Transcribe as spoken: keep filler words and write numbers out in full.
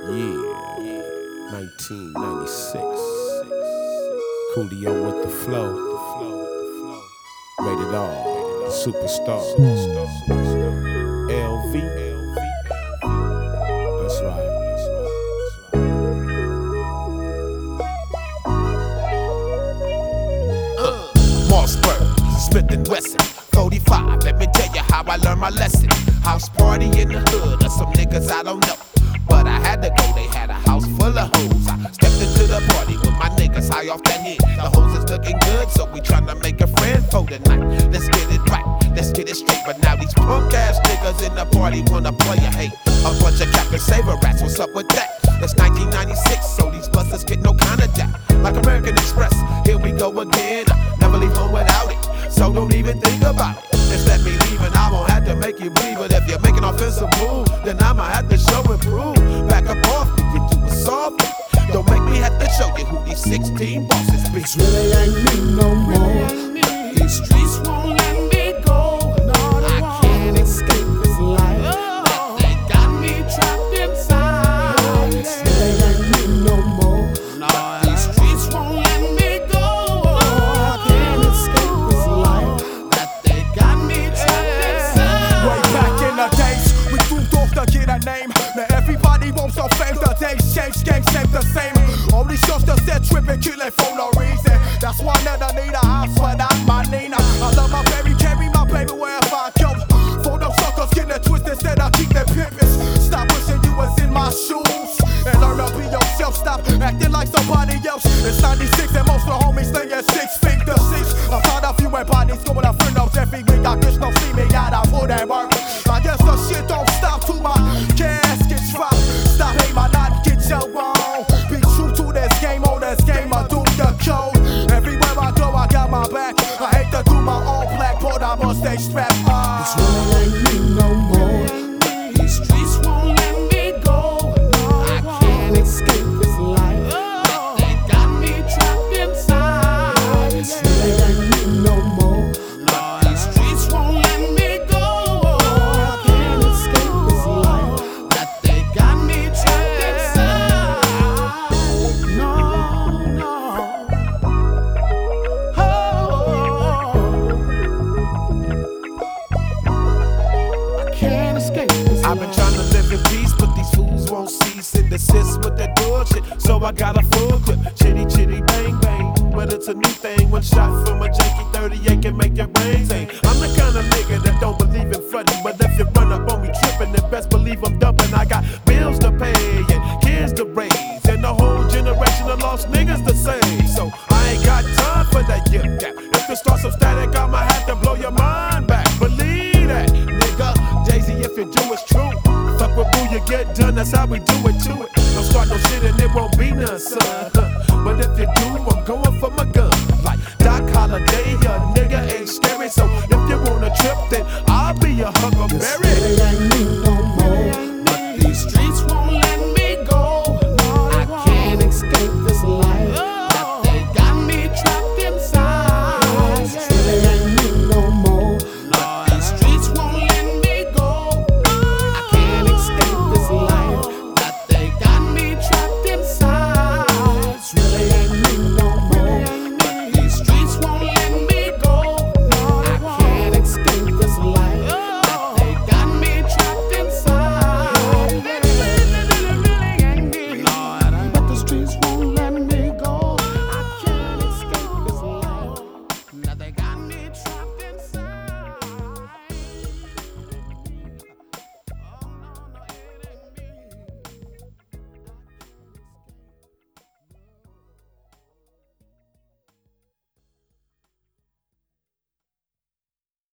Yeah, nineteen ninety-six. Coolio with the flow. Rated R, the superstar. L V. That's right. Uh, Mossberg, Smith and Wesson, forty-five. Let me tell you how I learned my lesson. House party in the hood, or some niggas I don't know. But I had to go, they had a house full of hoes. I stepped into the party with my niggas high off that head. The hoes is looking good, so we tryna make a friend for the night. Let's get it right, let's get it straight. But now these punk ass niggas in the party wanna play a hate. A bunch of Captain Saver rats, what's up with that? It's nineteen ninety-six, so these busters get no kind of jack. Like American Express, here we go again. I never leave home without it, so don't even think about it. Just let me leave and I won't have to make you believe. But if you make an offensive move, then I'ma have to show and prove. Back up off me, you do it softly. Don't make me have to show you who these sixteen bosses be. This really ain't me no more. These streets won't let me go. No, I can't escape this life. Oh, they got me trapped inside. This really ain't me no more. No, these streets won't let me go. I can't escape this life. That they got me trapped inside. Way back in the days, we moved off to get a name. Now everybody wants some fame. The days change, game shape the same. All these youngsters that tripping, killing for no reason. That's why I never need a house without my Nina. I love my baby, carry my baby wherever I go. For them suckers getting it twisted, instead I keep their pimpin'. Stop wishing you was in my shoes and learn to be yourself. Stop acting like somebody else. It's ninety-six and most of the homies stay at six feet to six. I'm tired of you and bodies going to friend ups every week. I guess no see me out, I put that work. I guess the shit don't stop till my casket drop. Stop hate my not get your own. Be true to this game, on this game, I do the code. Everywhere I go, I got my back. I hate to do my own black, but I must stay strapped. Uh, This really ain't me no more. These streets won't let me go. No, I can't escape this life. Oh, they got me trapped inside. This really ain't me no more. No, these streets won't let me go. I can't escape this life. That they got me trapped inside. No, no. Can't escape this I've been trying to live in peace, but these fools won't cease and desist with that bullshit. So I got a full clip, chitty chitty bang bang. But it's a new thing, one shot from a janky thirty-eight can make your brain sing. I'm the kind of nigga that don't believe in frontin', but if you run up on me trippin', then best believe I'm dumping. I got bills to pay and kids to raise, and the whole generation of lost niggas to save. So I ain't got time for that yip gap. If it starts some static, I'ma have to blow your mind back. Believe that, nigga. Jay-Z, if you do it's true. Fuck with boo, you get done, that's how we do it to it. Don't start no shit and it won't be none, son. But if you do, I'm going for my gun. Like Doc Holliday, a nigga ain't scary. So if you wanna trip, then I'll be your Huckleberry. really ain't me